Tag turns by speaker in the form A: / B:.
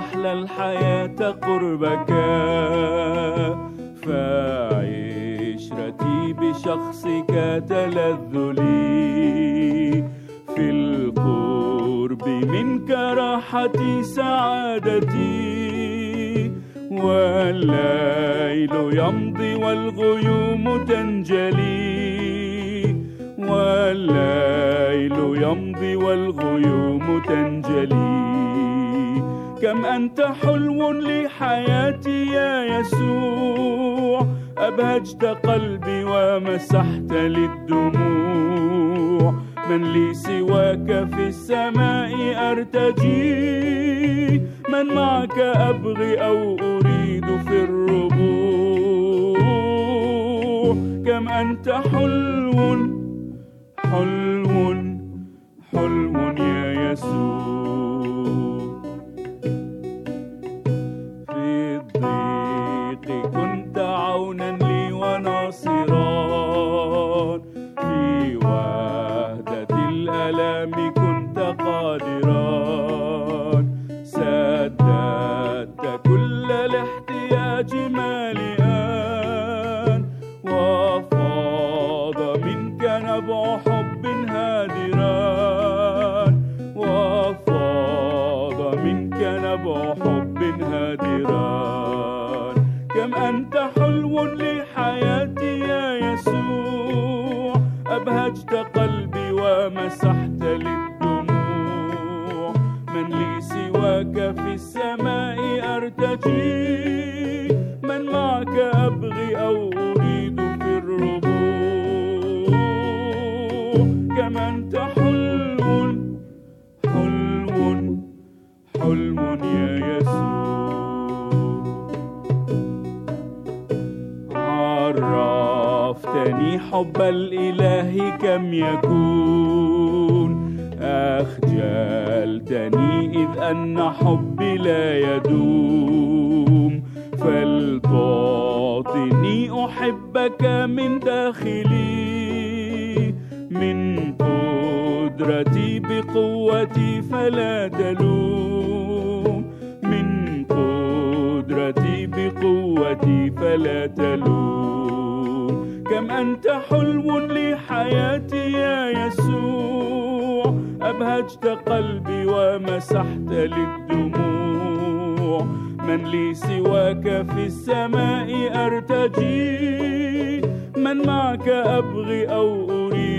A: أحلى الحياة قربك، فعشرتي بشخصك تلذ لي، في القرب منك راحتي سعادتي، والليل يمضي والغيوم تنجلي، والليل يمضي والغيوم تنجلي. كم أنت حلو لحياتي يا يسوع، أبهجت قلبي ومسحت للدموع، من لي سواك في السماء أرتجي، من معك أبغي أو أريد في الربوع. كم أنت حلو حلو حلو يا يسوع، في الضيق كنت عونا لي وناصرا، في وهدة الألام كنت قادرا، سددت كل الاحتياج مالئا، وفاض منك نبع حب هادرا، وفاض منك نبع حب هادرا. كم أنت حلو لحياتي يا يسوع، أبهجت قلبي ومسحت للدموع، من لي سواك في السماء أرتجي، من معك أبغي أو أريد في الربوع. كم أنت حلو حلو حلو يا يسوع، عرفتني حب الإله كم يكون، أخجلتني إذ أن حبي لا يدوم، فلتعطني أحبك من داخلي، من قدرتي بقوتي فلا تلوم، من قدرتي بقوتي فلا تلوم. كم أنت حلو لحياتي يا يسوع، أبهجت قلبي ومسحت للدموع، من لي سواك في السماء أرتجي، من معك أبغي أو أريد